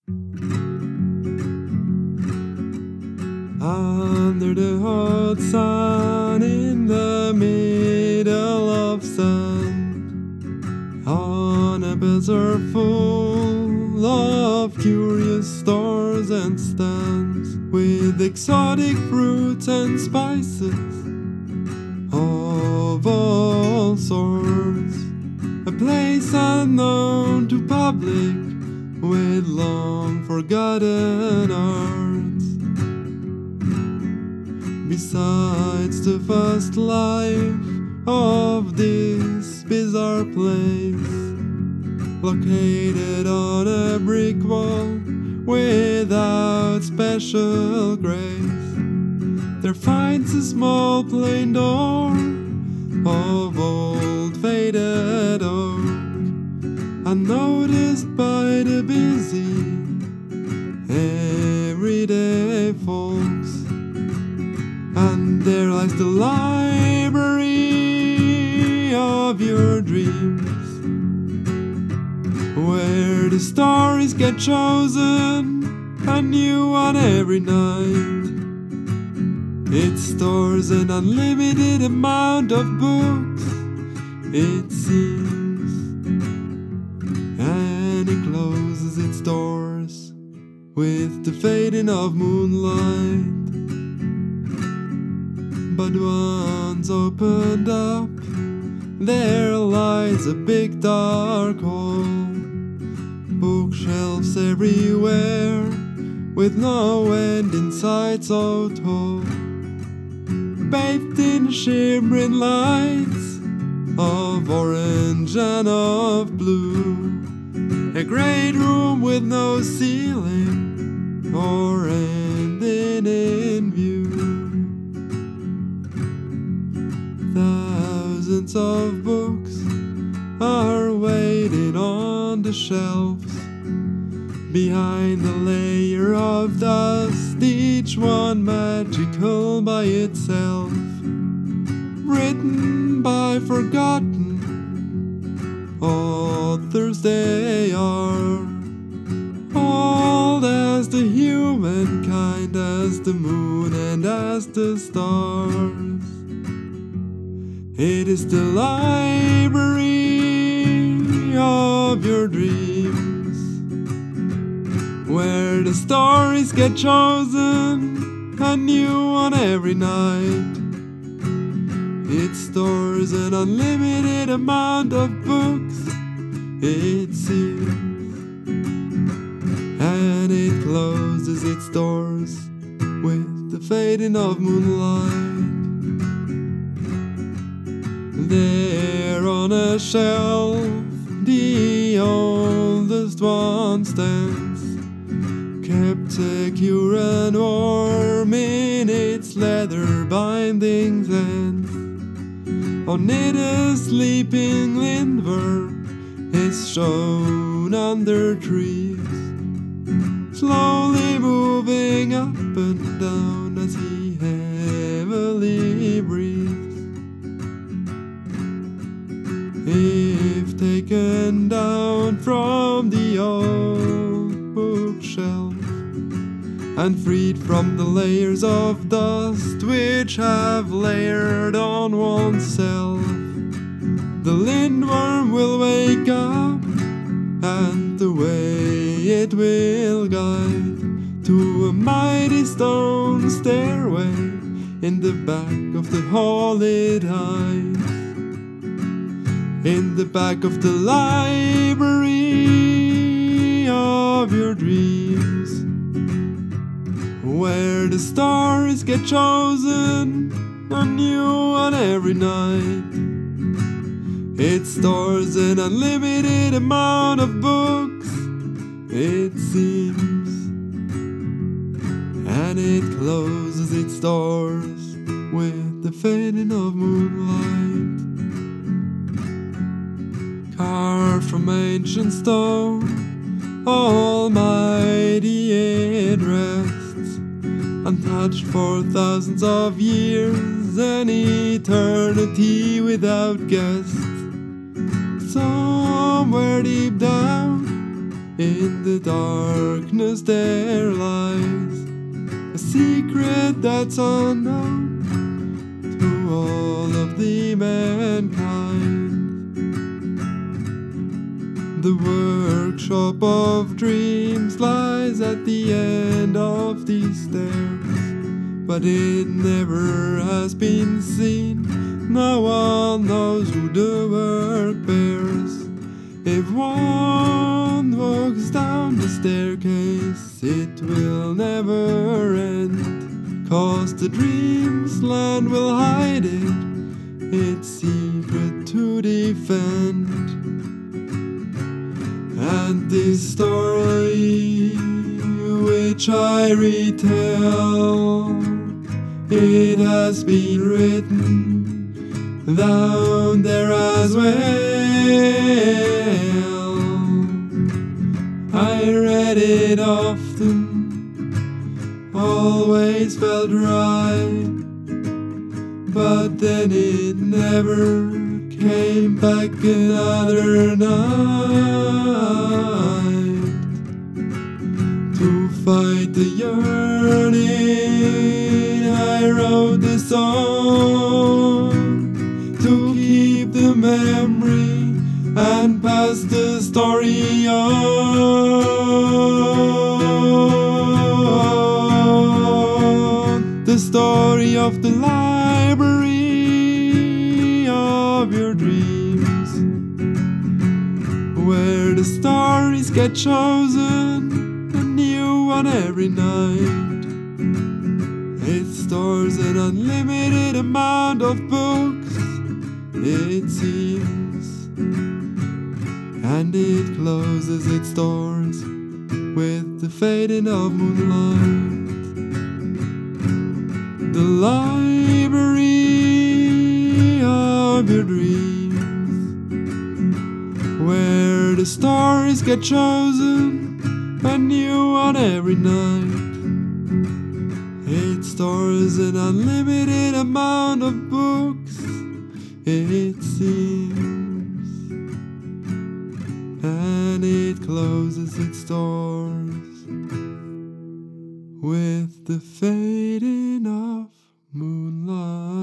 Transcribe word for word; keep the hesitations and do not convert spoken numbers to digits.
Under the hot sun in the middle of sand, on a bazaar full of curious stores and stands, with exotic fruits and spices of all sorts, a place unknown to public with long forgotten arts. Besides the fast life of this bizarre place, located on a brick wall without special grace, there finds a small plain door of old faded oak, unnoticed by the busy everyday folks. And there lies the library of your dreams, where the stories get chosen, a new one every night. It stores an unlimited amount of books, it seems, and it closes its doors with the fading of moonlight. But once opened up, there lies a big dark hall, bookshelves everywhere, with no end inside so tall, bathed in shimmering lights of orange and of blue, a great room with no ceiling or ending in view. Thousands of books are waiting on the shelves, behind a layer of dust, each one magical by itself, written by forgotten authors. They are old as the humankind, as the moon and as the stars. It is the library of your dreams, where the stories get chosen, a new one every night. It stores an unlimited amount of books, it seems, and it closes its doors with the fading of moonlight. There on a shelf, the oldest one stands, kept secure and warm in its leather bindings ends. On it a sleeping lindworm is shown under trees, slowly moving up and down as he heavily breathes. If taken down from the old bookshelf and freed from the layers of dust which have layered on oneself, the lindworm will wake up, and the way it will guide to a mighty stone stairway in the back of the hall it hides. In the back of the library of your dreams, where the stories get chosen, a new one every night. It stores an unlimited amount of books, it seems, and it closes its doors with the fading of moonlight. Carved from ancient stone, almighty it rests, untouched for thousands of years, an eternity without guests. Somewhere deep down In the darkness there lies a secret that's unknown to all of the mankind. The workshop of dreams lies at the end of these stairs, but it never has been seen. No one knows who the work bears. If one walks down the staircase, it will never end, 'cause the dreams land will hide it, its secret to defend. And this story which I retell, it has been written down there as well. I read it often, always felt right, but then it never came back another night. To fight the yearning, I wrote this song, to keep the memory and pass the story on. The story of the library of your dreams, where the stories get chosen, a new one every night. It stores an unlimited amount of books, it seems, and it closes its doors with the fading of moonlight. The library of your dreams, where the stories get chosen, a new one every night. It stores an unlimited amount of books, it seems, and it closes its doors with the fading of moonlight.